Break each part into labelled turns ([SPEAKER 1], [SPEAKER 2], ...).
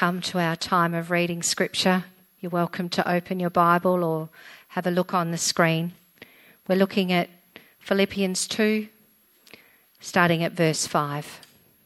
[SPEAKER 1] come to our time of reading Scripture, you're welcome to open your Bible or have a look on the screen. We're looking at Philippians 2, starting at verse 5.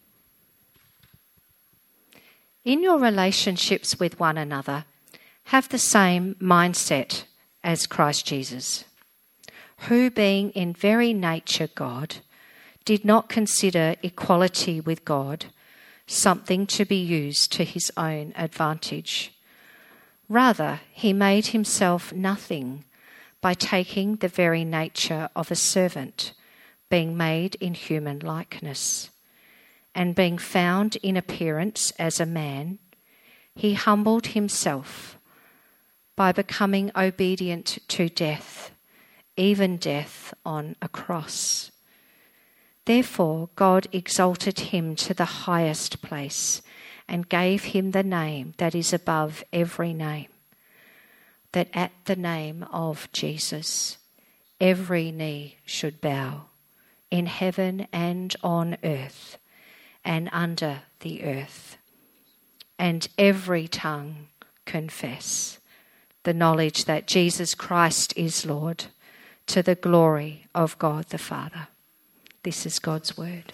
[SPEAKER 1] In your relationships with one another, have the same mindset as Christ Jesus, who, being in very nature God, did not consider equality with God something to be used to his own advantage. Rather, he made himself nothing by taking the very nature of a servant, being made in human likeness. And being found in appearance as a man, he humbled himself by becoming obedient to death, even death on a cross. Therefore, God exalted him to the highest place and gave him the name that is above every name, that at the name of Jesus, every knee should bow, in heaven and on earth and under the earth, and every tongue confess the knowledge that Jesus Christ is Lord, to the glory of God the Father. This is God's word.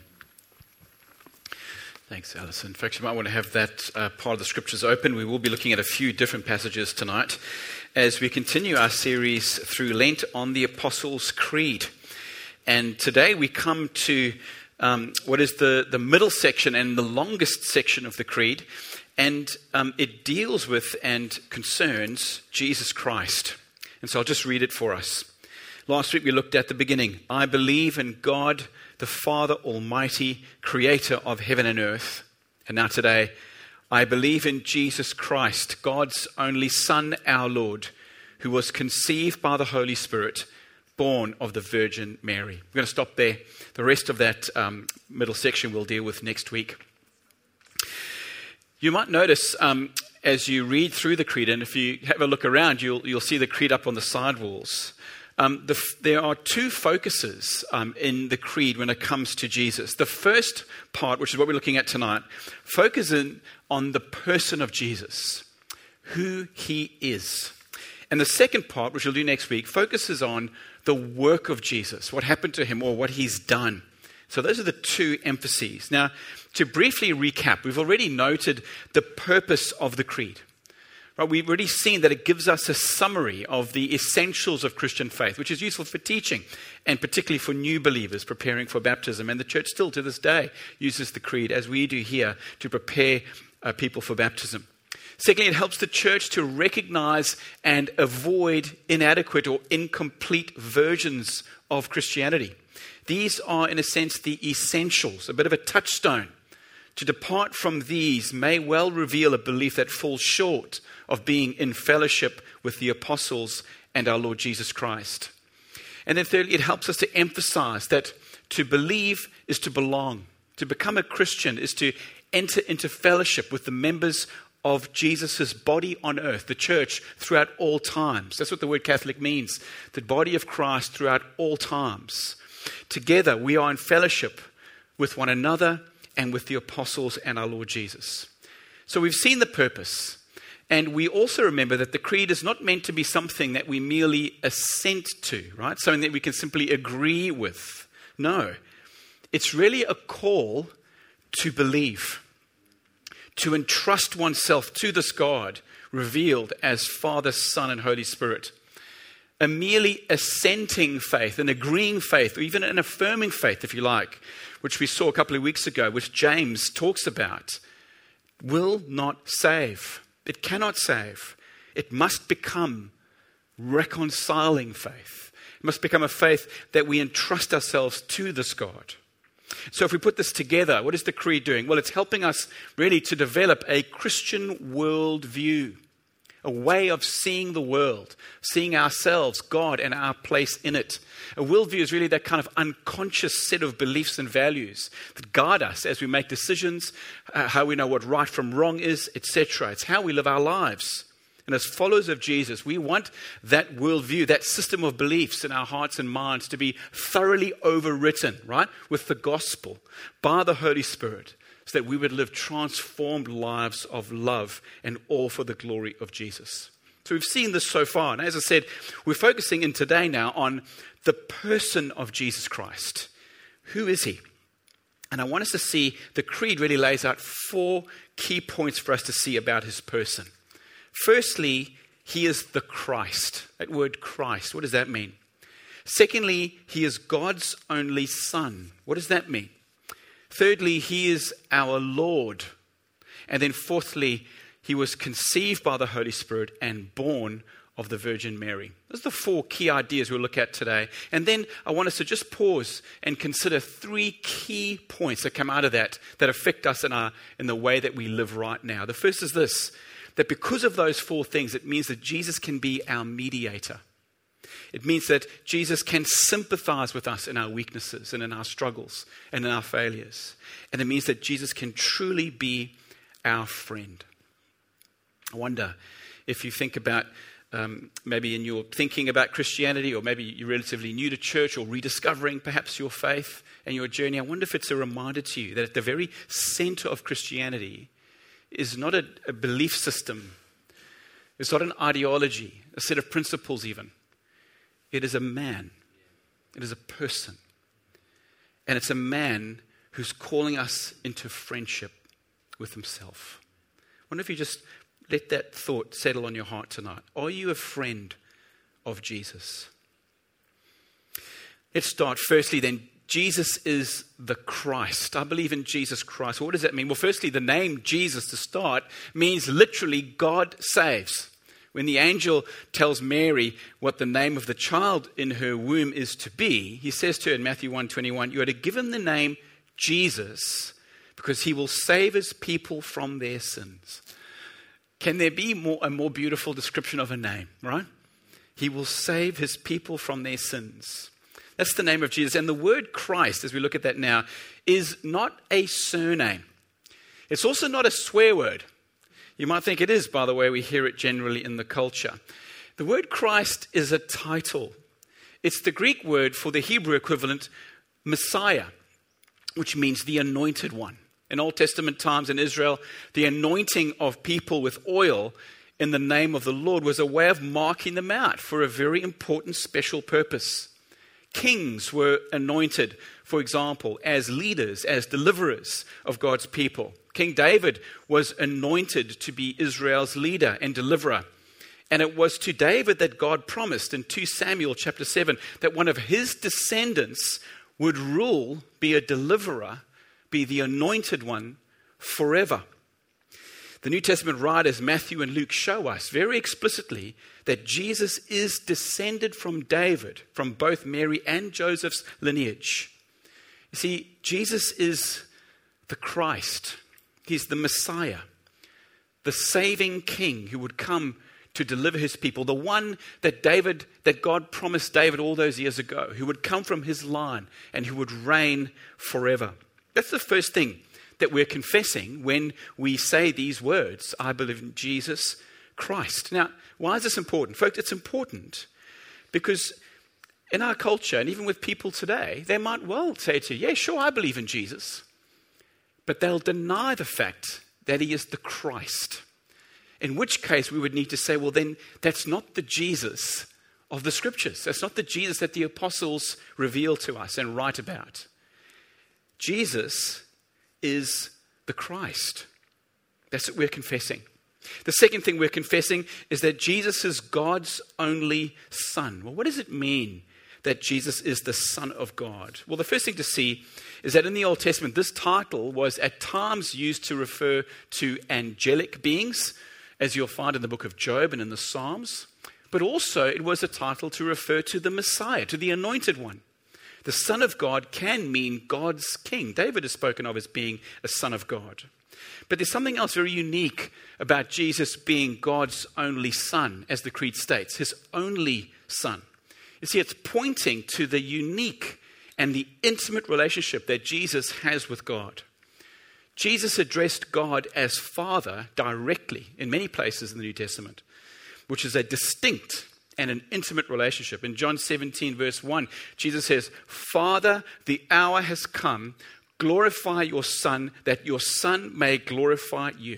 [SPEAKER 2] Thanks, Alison. In fact, you might want to have that part of the scriptures open. We will be looking at a few different passages tonight as we continue our series through Lent on the Apostles' Creed. And today we come to what is the middle section and the longest section of the Creed. And it deals with and concerns Jesus Christ. And so I'll just read it for us. Last week we looked at the beginning. I believe in God, the Father Almighty, creator of heaven and earth. And now today, I believe in Jesus Christ, God's only Son, our Lord, who was conceived by the Holy Spirit, born of the Virgin Mary. We're going to stop there. The rest of that middle section we'll deal with next week. You might notice as you read through the Creed, and if you have a look around, you'll see the Creed up on the side walls. There are two focuses in the Creed when it comes to Jesus. The first part, which is what we're looking at tonight, focuses on the person of Jesus, who he is. And the second part, which we'll do next week, focuses on the work of Jesus, what happened to him or what he's done. So those are the two emphases. Now, to briefly recap, we've already noted the purpose of the Creed. Right, we've already seen that it gives us a summary of the essentials of Christian faith, which is useful for teaching, and particularly for new believers preparing for baptism. And the church still to this day uses the Creed, as we do here, to prepare people for baptism. Secondly, it helps the church to recognize and avoid inadequate or incomplete versions of Christianity. These are, in a sense, the essentials, a bit of a touchstone. To depart from these may well reveal a belief that falls short of being in fellowship with the apostles and our Lord Jesus Christ. And then thirdly, it helps us to emphasize that to believe is to belong. To become a Christian is to enter into fellowship with the members of Jesus' body on earth, the church, throughout all times. That's what the word Catholic means, the body of Christ throughout all times. Together, we are in fellowship with one another and with the apostles and our Lord Jesus. So we've seen the purpose. And we also remember that the Creed is not meant to be something that we merely assent to, right? Something that we can simply agree with. No. It's really a call to believe, to entrust oneself to this God revealed as Father, Son, and Holy Spirit. A merely assenting faith, an agreeing faith, or even an affirming faith, if you like, which we saw a couple of weeks ago, which James talks about, will not save. It cannot save. It must become reconciling faith. It must become a faith that we entrust ourselves to this God. So if we put this together, what is the Creed doing? Well, it's helping us really to develop a Christian worldview, a way of seeing the world, seeing ourselves, God, and our place in it. A worldview is really that kind of unconscious set of beliefs and values that guide us as we make decisions, how we know what right from wrong is, etc. It's how we live our lives. And as followers of Jesus, we want that worldview, that system of beliefs in our hearts and minds to be thoroughly overwritten, right, with the gospel by the Holy Spirit, so that we would live transformed lives of love and all for the glory of Jesus. So we've seen this so far. And as I said, we're focusing in today now on the person of Jesus Christ. Who is he? And I want us to see the creed really lays out 4 key points for us to see about his person. Firstly, he is the Christ. That word Christ, what does that mean? Secondly, he is God's only Son. What does that mean? Thirdly, he is our Lord. And then fourthly, he was conceived by the Holy Spirit and born of the Virgin Mary. Those are the 4 key ideas we'll look at today. And then I want us to just pause and consider 3 key points that come out of that affect us in the way that we live right now. The first is this, that because of those 4 things, it means that Jesus can be our mediator. It means that Jesus can sympathize with us in our weaknesses and in our struggles and in our failures. And it means that Jesus can truly be our friend. I wonder if you think about maybe in your thinking about Christianity, or maybe you're relatively new to church or rediscovering perhaps your faith and your journey, I wonder if it's a reminder to you that at the very center of Christianity is not a belief system. It's not an ideology, a set of principles even. It is a man. It is a person. And it's a man who's calling us into friendship with himself. I wonder if you just let that thought settle on your heart tonight. Are you a friend of Jesus? Let's start firstly then. Jesus is the Christ. I believe in Jesus Christ. What does that mean? Well, firstly, the name Jesus to start means literally God saves. When the angel tells Mary what the name of the child in her womb is to be, he says to her in Matthew 1:21, you are to give him the name Jesus because he will save his people from their sins. Can there be a more beautiful description of a name, right? He will save his people from their sins. That's the name of Jesus. And the word Christ, as we look at that now, is not a surname. It's also not a swear word. You might think it is, by the way, we hear it generally in the culture. The word Christ is a title. It's the Greek word for the Hebrew equivalent, Messiah, which means the anointed one. In Old Testament times in Israel, the anointing of people with oil in the name of the Lord was a way of marking them out for a very important special purpose. Kings were anointed, for example, as leaders, as deliverers of God's people. King David was anointed to be Israel's leader and deliverer. And it was to David that God promised in 2 Samuel chapter 7 that one of his descendants would rule, be a deliverer, be the anointed one forever. The New Testament writers Matthew and Luke show us very explicitly that Jesus is descended from David, from both Mary and Joseph's lineage. You see, Jesus is the Christ. He's the Messiah, the saving king who would come to deliver his people, the one that God promised David all those years ago, who would come from his line and who would reign forever. That's the first thing that we're confessing when we say these words, I believe in Jesus Christ. Now, why is this important? Folks, it's important because in our culture, and even with people today, they might well say to you, yeah, sure, I believe in Jesus. But they'll deny the fact that he is the Christ. In which case we would need to say, well, then that's not the Jesus of the Scriptures. That's not the Jesus that the apostles reveal to us and write about. Jesus is the Christ. That's what we're confessing. The second thing we're confessing is that Jesus is God's only Son. Well, what does it mean that Jesus is the Son of God? Well, the first thing to see is that in the Old Testament, this title was at times used to refer to angelic beings, as you'll find in the book of Job and in the Psalms. But also it was a title to refer to the Messiah, to the anointed one. The Son of God can mean God's King. David is spoken of as being a Son of God. But there's something else very unique about Jesus being God's only Son, as the Creed states, his only Son. You see, it's pointing to the unique and the intimate relationship that Jesus has with God. Jesus addressed God as Father directly in many places in the New Testament, which is a distinct and an intimate relationship. In John 17, verse 1, Jesus says, Father, the hour has come. Glorify your Son, that your Son may glorify you.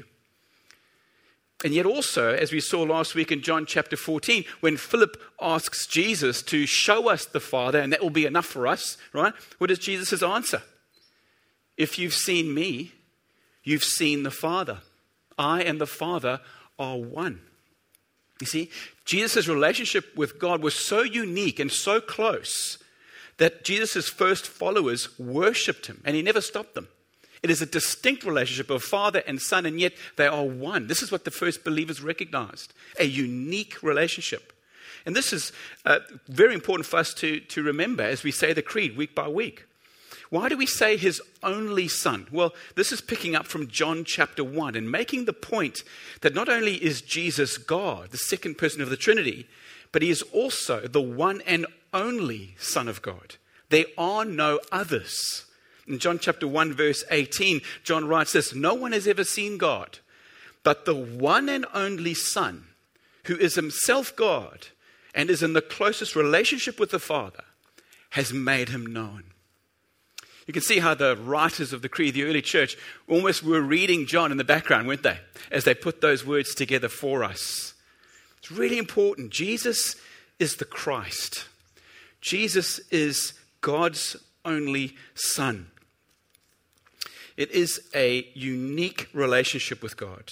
[SPEAKER 2] And yet also, as we saw last week in John chapter 14, when Philip asks Jesus to show us the Father, and that will be enough for us, right? What is Jesus' answer? If you've seen me, you've seen the Father. I and the Father are one. You see, Jesus' relationship with God was so unique and so close that Jesus' first followers worshipped him, and he never stopped them. It is a distinct relationship of Father and Son, and yet they are one. This is what the first believers recognized, a unique relationship. And this is very important for us to remember as we say the creed week by week. Why do we say his only Son? Well, this is picking up from John chapter 1 and making the point that not only is Jesus God, the second person of the Trinity, but he is also the one and only Son of God. There are no others. In John chapter 1, verse 18, John writes this, "No one has ever seen God, but the one and only Son, who is himself God and is in the closest relationship with the Father, has made him known." You can see how the writers of the creed, the early church, almost were reading John in the background, weren't they? As they put those words together for us. It's really important. Jesus is the Christ. Jesus is God's only Son. It is a unique relationship with God.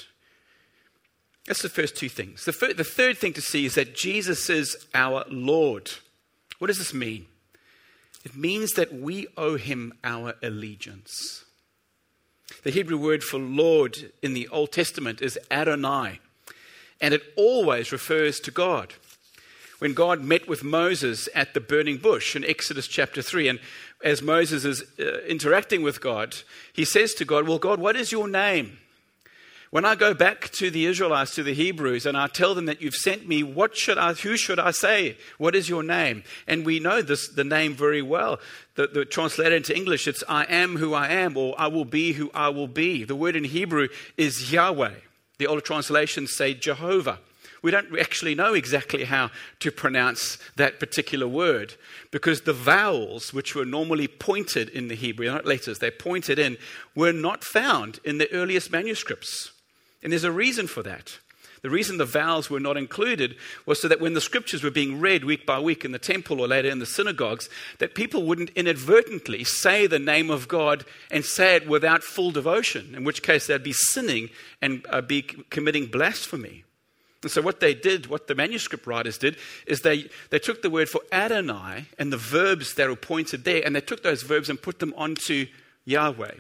[SPEAKER 2] That's the first two things. The third thing to see is that Jesus is our Lord. What does this mean? It means that we owe him our allegiance. The Hebrew word for Lord in the Old Testament is Adonai, and it always refers to God. When God met with Moses at the burning bush in Exodus chapter 3, and as Moses is interacting with God, he says to God, "Well, God, what is your name? When I go back to the Israelites, to the Hebrews, and I tell them that you've sent me, who should I say? What is your name?" And we know the name very well. The translated into English, it's "I am who I am," or "I will be who I will be." The word in Hebrew is Yahweh. The older translations say Jehovah. We don't actually know exactly how to pronounce that particular word because the vowels, which were normally pointed in the Hebrew, not letters, they pointed in, were not found in the earliest manuscripts. And there's a reason for that. The reason the vowels were not included was so that when the scriptures were being read week by week in the temple or later in the synagogues, that people wouldn't inadvertently say the name of God and say it without full devotion, in which case they'd be sinning and be committing blasphemy. And so what they did, what the manuscript writers did, is they took the word for Adonai and the verbs that were pointed there, and they took those verbs and put them onto Yahweh,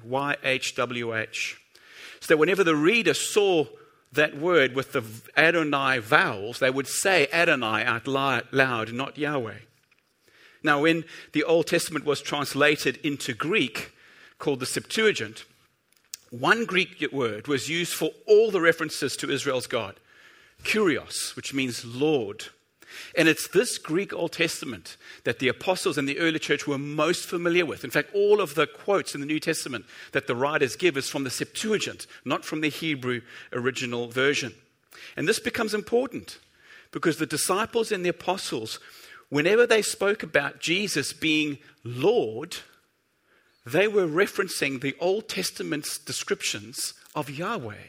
[SPEAKER 2] YHWH. So that whenever the reader saw that word with the Adonai vowels, they would say Adonai out loud, not Yahweh. Now, when the Old Testament was translated into Greek, called the Septuagint, one Greek word was used for all the references to Israel's God. Kyrios, which means Lord. And it's this Greek Old Testament that the apostles and the early church were most familiar with. In fact, all of the quotes in the New Testament that the writers give is from the Septuagint, not from the Hebrew original version. And this becomes important because the disciples and the apostles, whenever they spoke about Jesus being Lord, they were referencing the Old Testament's descriptions of Yahweh.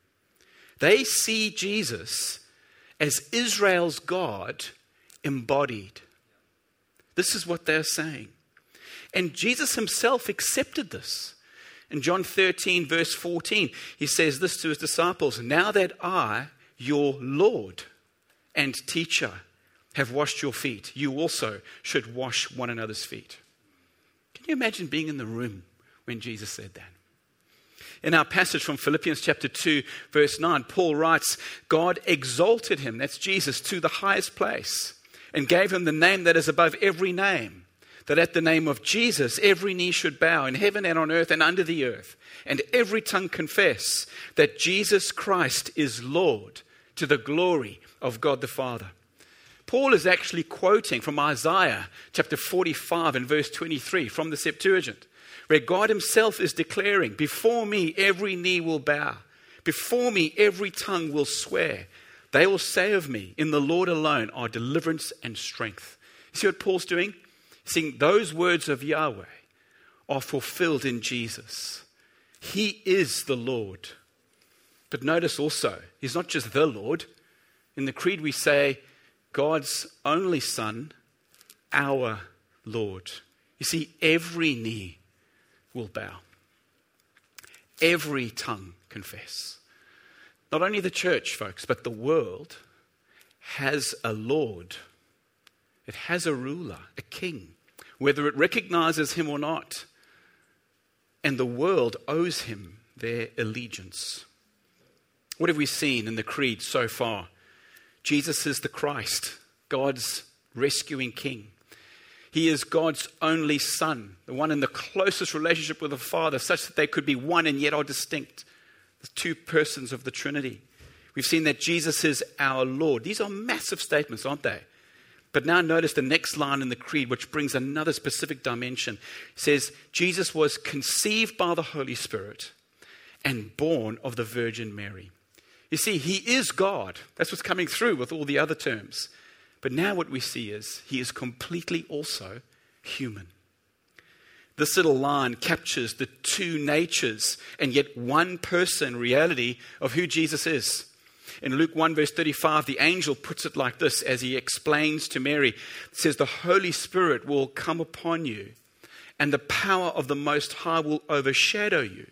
[SPEAKER 2] They see Jesus as Israel's God embodied. This is what they're saying. And Jesus himself accepted this. In John 13, verse 14, he says this to his disciples, "Now that I, your Lord and teacher, have washed your feet, you also should wash one another's feet." Can you imagine being in the room when Jesus said that? In our passage from Philippians chapter 2, verse 9, Paul writes, "God exalted him," that's Jesus, "to the highest place and gave him the name that is above every name, that at the name of Jesus every knee should bow in heaven and on earth and under the earth, and every tongue confess that Jesus Christ is Lord, to the glory of God the Father." Paul is actually quoting from Isaiah chapter 45 and verse 23 from the Septuagint, where God himself is declaring, "Before me every knee will bow. Before me every tongue will swear. They will say of me, in the Lord alone are deliverance and strength." You see what Paul's doing? He's saying those words of Yahweh are fulfilled in Jesus. He is the Lord. But notice also, he's not just the Lord. In the creed we say, God's only Son, our Lord. You see, every knee will bow. Every tongue confess. Not only the church, folks, but the world has a Lord. It has a ruler, a king, whether it recognizes him or not. And the world owes him their allegiance. What have we seen in the creed so far? Jesus is the Christ, God's rescuing king. He is God's only Son, the one in the closest relationship with the Father, such that they could be one and yet are distinct. The two persons of the Trinity. We've seen that Jesus is our Lord. These are massive statements, aren't they? But now notice the next line in the creed, which brings another specific dimension. It says, Jesus was conceived by the Holy Spirit and born of the Virgin Mary. You see, he is God. That's what's coming through with all the other terms. But now what we see is he is completely also human. This little line captures the two natures and yet one person reality of who Jesus is. In Luke 1 verse 35, the angel puts it like this as he explains to Mary. It says, the Holy Spirit will come upon you and the power of the Most High will overshadow you.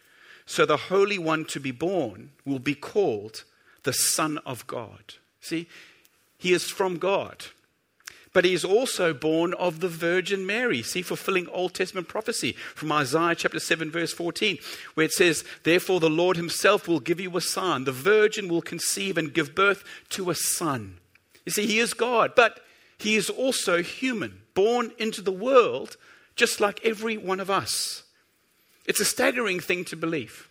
[SPEAKER 2] So the Holy One to be born will be called the Son of God. See, he is from God. But he is also born of the Virgin Mary. See, fulfilling Old Testament prophecy from Isaiah chapter 7 verse 14, where it says, therefore the Lord himself will give you a sign. The virgin will conceive and give birth to a son. You see, he is God, but he is also human, born into the world just like every one of us. It's a staggering thing to believe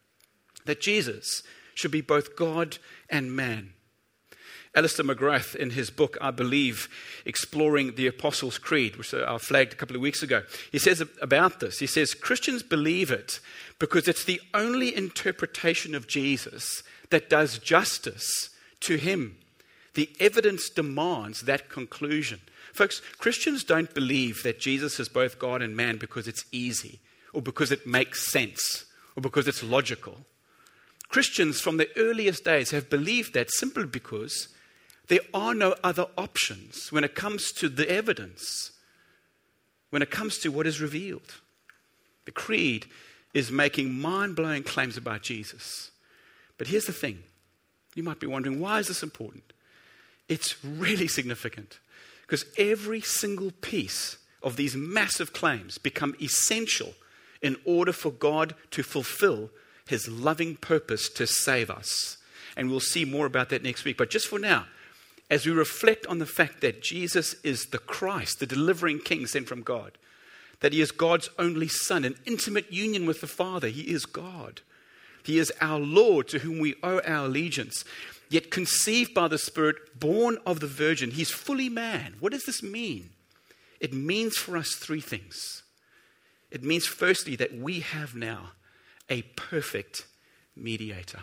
[SPEAKER 2] that Jesus should be both God and man. Alistair McGrath, in his book, I believe, Exploring the Apostles' Creed, which I flagged a couple of weeks ago, he says about this, he says, Christians believe it because it's the only interpretation of Jesus that does justice to him. The evidence demands that conclusion. Folks, Christians don't believe that Jesus is both God and man because it's easy, or because it makes sense, or because it's logical. Christians from the earliest days have believed that simply because there are no other options when it comes to the evidence, when it comes to what is revealed. The creed is making mind-blowing claims about Jesus. But here's the thing. You might be wondering, why is this important? It's really significant because every single piece of these massive claims become essential in order for God to fulfill his loving purpose to save us. And we'll see more about that next week. But just for now, as we reflect on the fact that Jesus is the Christ, the delivering King sent from God, that he is God's only Son, in intimate union with the Father, he is God. He is our Lord to whom we owe our allegiance, yet conceived by the Spirit, born of the Virgin. He's fully man. What does this mean? It means for us three things. It means firstly that we have now a perfect mediator.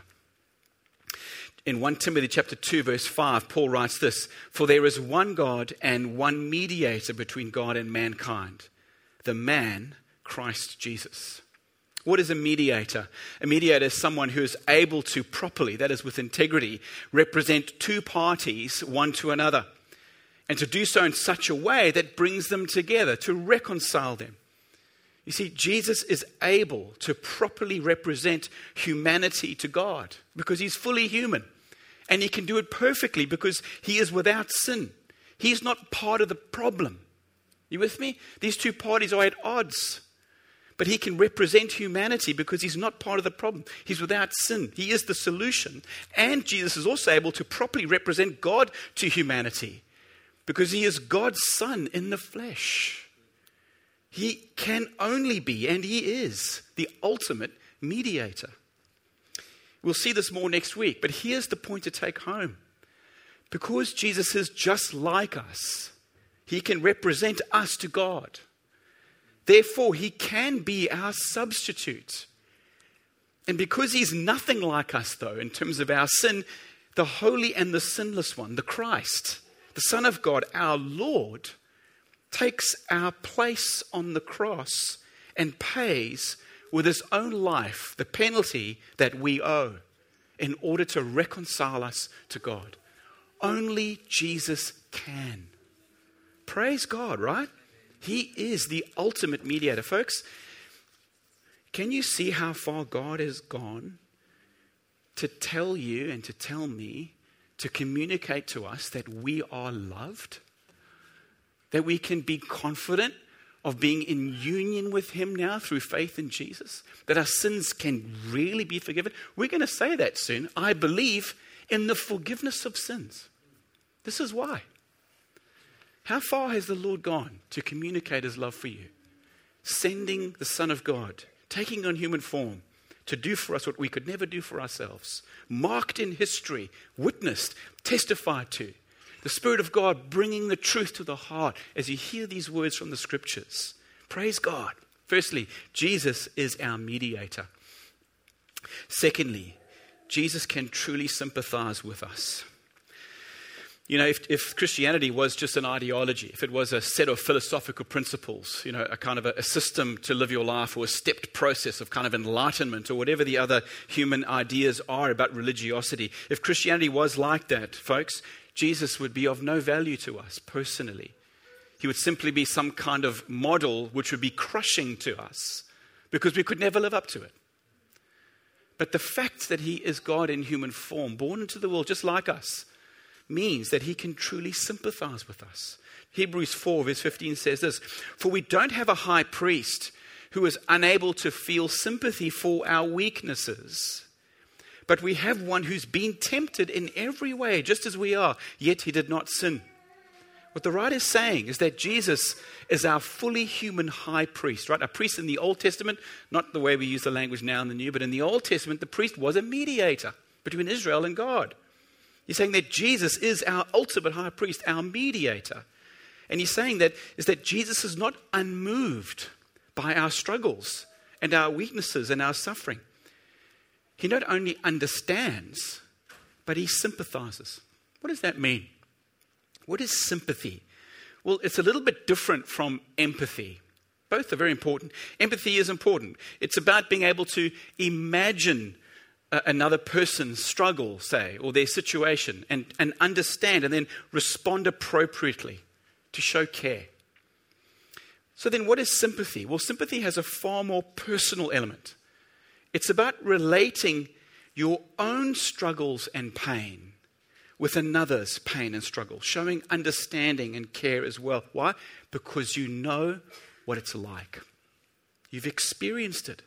[SPEAKER 2] In 1 Timothy chapter 2 verse 5, Paul writes this, for there is one God and one mediator between God and mankind, the man, Christ Jesus. What is a mediator? A mediator is someone who is able to properly, that is with integrity, represent two parties one to another, and to do so in such a way that brings them together, to reconcile them. You see, Jesus is able to properly represent humanity to God because he's fully human. And he can do it perfectly because he is without sin. He's not part of the problem. You with me? These two parties are at odds. But he can represent humanity because he's not part of the problem. He's without sin. He is the solution. And Jesus is also able to properly represent God to humanity because he is God's Son in the flesh. He can only be, and he is, the ultimate mediator. We'll see this more next week, but here's the point to take home. Because Jesus is just like us, he can represent us to God. Therefore, he can be our substitute. And because he's nothing like us, though, in terms of our sin, the holy and the sinless one, the Christ, the Son of God, our Lord, takes our place on the cross and pays with his own life the penalty that we owe in order to reconcile us to God. Only Jesus can. Praise God, right? He is the ultimate mediator. Folks, can you see how far God has gone to tell you and to tell me, to communicate to us that we are loved? That we can be confident of being in union with him now through faith in Jesus? That our sins can really be forgiven? We're going to say that soon. I believe in the forgiveness of sins. This is why. How far has the Lord gone to communicate his love for you? Sending the Son of God, taking on human form to do for us what we could never do for ourselves. Marked in history, witnessed, testified to. The Spirit of God bringing the truth to the heart as you hear these words from the Scriptures. Praise God. Firstly, Jesus is our mediator. Secondly, Jesus can truly sympathize with us. You know, if Christianity was just an ideology, if it was a set of philosophical principles, you know, a kind of a system to live your life, or a stepped process of kind of enlightenment, or whatever the other human ideas are about religiosity, if Christianity was like that, folks, Jesus would be of no value to us personally. He would simply be some kind of model which would be crushing to us because we could never live up to it. But the fact that he is God in human form, born into the world just like us, means that he can truly sympathize with us. Hebrews 4 verse 15 says this, "For we don't have a high priest who is unable to feel sympathy for our weaknesses, but we have one who's been tempted in every way, just as we are, yet he did not sin." What the writer is saying is that Jesus is our fully human high priest, right? A priest in the Old Testament, not the way we use the language now in the New, but in the Old Testament, the priest was a mediator between Israel and God. He's saying that Jesus is our ultimate high priest, our mediator. And he's saying that Jesus is not unmoved by our struggles and our weaknesses and our suffering. He not only understands, but he sympathizes. What does that mean? What is sympathy? Well, it's a little bit different from empathy. Both are very important. Empathy is important. It's about being able to imagine another person's struggle, say, or their situation, and understand and then respond appropriately to show care. So then what is sympathy? Well, sympathy has a far more personal element. It's about relating your own struggles and pain with another's pain and struggle, showing understanding and care as well. Why? Because you know what it's like. You've experienced it.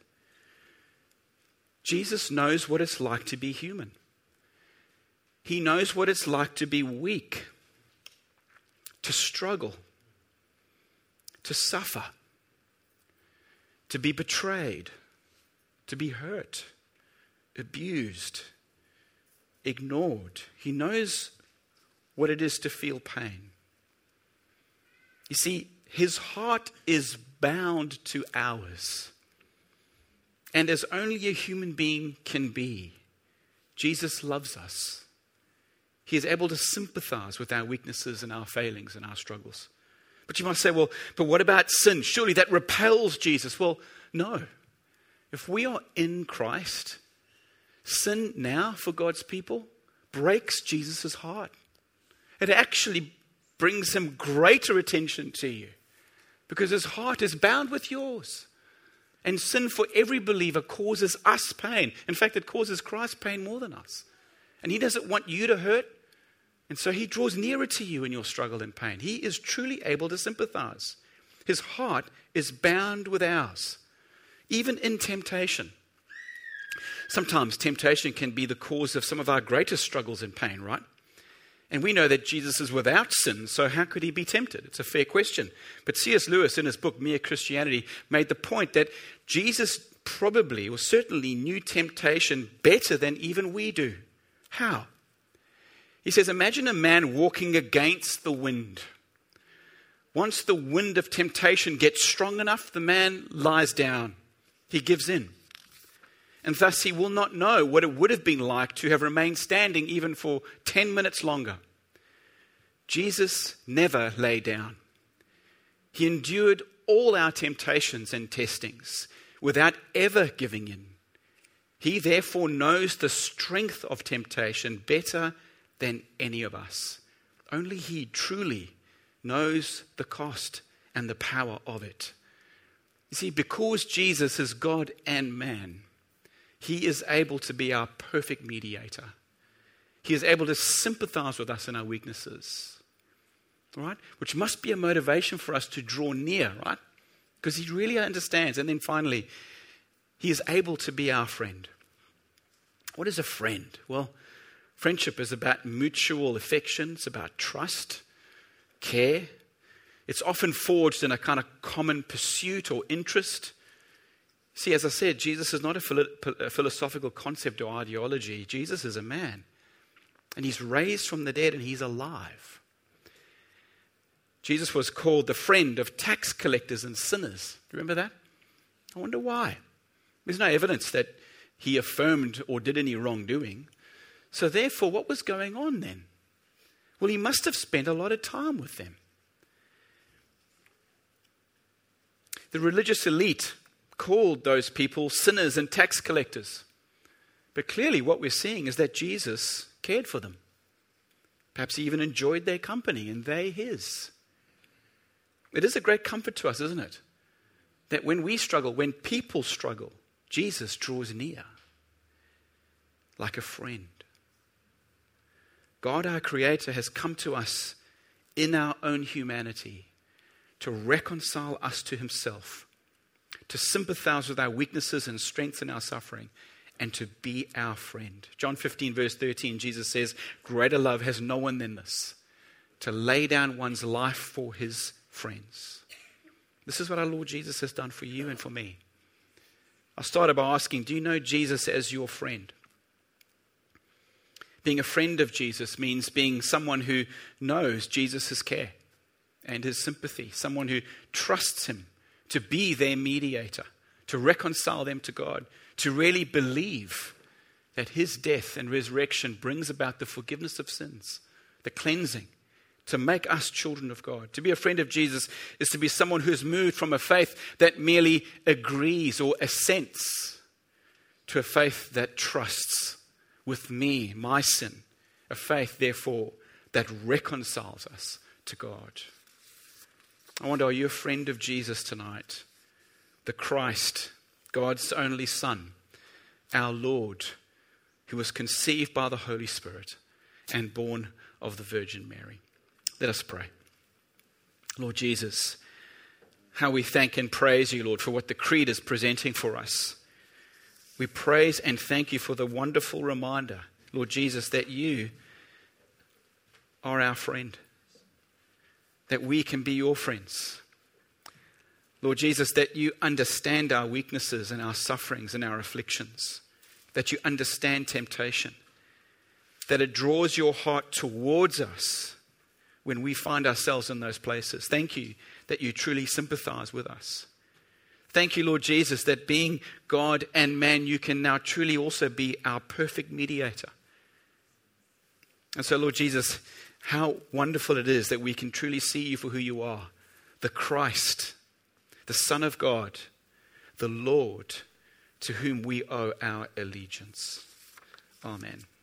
[SPEAKER 2] Jesus knows what it's like to be human. He knows what it's like to be weak, to struggle, to suffer, to be betrayed, to be hurt, abused, ignored. He knows what it is to feel pain. You see, his heart is bound to ours. And as only a human being can be, Jesus loves us. He is able to sympathize with our weaknesses and our failings and our struggles. But you might say, well, but what about sin? Surely that repels Jesus. Well, no. If we are in Christ, sin now for God's people breaks Jesus' heart. It actually brings him greater attention to you because his heart is bound with yours. And sin for every believer causes us pain. In fact, it causes Christ pain more than us. And he doesn't want you to hurt. And so he draws nearer to you in your struggle and pain. He is truly able to sympathize. His heart is bound with ours, even in temptation. Sometimes temptation can be the cause of some of our greatest struggles and pain, right? And we know that Jesus is without sin, so how could he be tempted? It's a fair question. But C.S. Lewis, in his book, Mere Christianity, made the point that Jesus probably or certainly knew temptation better than even we do. How? He says, imagine a man walking against the wind. Once the wind of temptation gets strong enough, the man lies down. He gives in. And thus he will not know what it would have been like to have remained standing even for 10 minutes longer. Jesus never lay down. He endured all our temptations and testings without ever giving in. He therefore knows the strength of temptation better than any of us. Only he truly knows the cost and the power of it. You see, because Jesus is God and man, he is able to be our perfect mediator. He is able to sympathize with us in our weaknesses, right? Which must be a motivation for us to draw near, right? Because he really understands. And then finally, he is able to be our friend. What is a friend? Well, friendship is about mutual affection. It's about trust, care. It's often forged in a kind of common pursuit or interest. See, as I said, Jesus is not a philosophical concept or ideology. Jesus is a man. And he's raised from the dead and he's alive. Jesus was called the friend of tax collectors and sinners. Remember that? I wonder why. There's no evidence that he affirmed or did any wrongdoing. So therefore, what was going on then? Well, he must have spent a lot of time with them. The religious elite called those people sinners and tax collectors. But clearly what we're seeing is that Jesus cared for them. Perhaps he even enjoyed their company and they his. It is a great comfort to us, isn't it? That when we struggle, when people struggle, Jesus draws near like a friend. God, our Creator, has come to us in our own humanity to reconcile us to himself, to sympathize with our weaknesses and strengthen our suffering, and to be our friend. John 15 verse 13, Jesus says, greater love has no one than this, to lay down one's life for his friends. This is what our Lord Jesus has done for you and for me. I started by asking, do you know Jesus as your friend? Being a friend of Jesus means being someone who knows Jesus' care and his sympathy, someone who trusts him to be their mediator, to reconcile them to God, to really believe that his death and resurrection brings about the forgiveness of sins, the cleansing, to make us children of God. To be a friend of Jesus is to be someone who is moved from a faith that merely agrees or assents to a faith that trusts with me, my sin, a faith, therefore, that reconciles us to God. I wonder, are you a friend of Jesus tonight? The Christ, God's only Son, our Lord, who was conceived by the Holy Spirit and born of the Virgin Mary. Let us pray. Lord Jesus, how we thank and praise you, Lord, for what the Creed is presenting for us. We praise and thank you for the wonderful reminder, Lord Jesus, that you are our friend, that we can be your friends. Lord Jesus, that you understand our weaknesses and our sufferings and our afflictions, that you understand temptation, that it draws your heart towards us when we find ourselves in those places. Thank you that you truly sympathize with us. Thank you, Lord Jesus, that being God and man, you can now truly also be our perfect mediator. And so, Lord Jesus, how wonderful it is that we can truly see you for who you are, the Christ, the Son of God, the Lord, to whom we owe our allegiance. Amen.